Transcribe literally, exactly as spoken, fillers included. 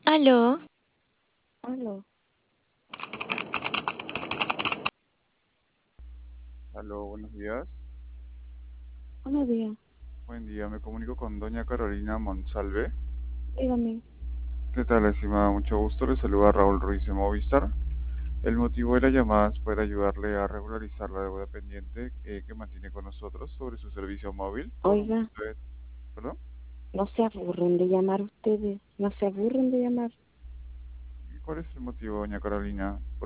Aló, Aló, Aló, buenos días. buenos días, Buen día, me comunico con doña Carolina Monsalve. dígame. ¿Qué tal, estimada? Mucho gusto. Le saluda Raúl Ruiz de Movistar. El motivo de la llamada es poder ayudarle a regularizar la deuda pendiente eh, que mantiene con nosotros sobre su servicio móvil por un Oiga, monto de... ¿Perdón? no se aburren de llamar ustedes, no se aburren de llamar. ¿Cuál es el motivo, doña Carolina?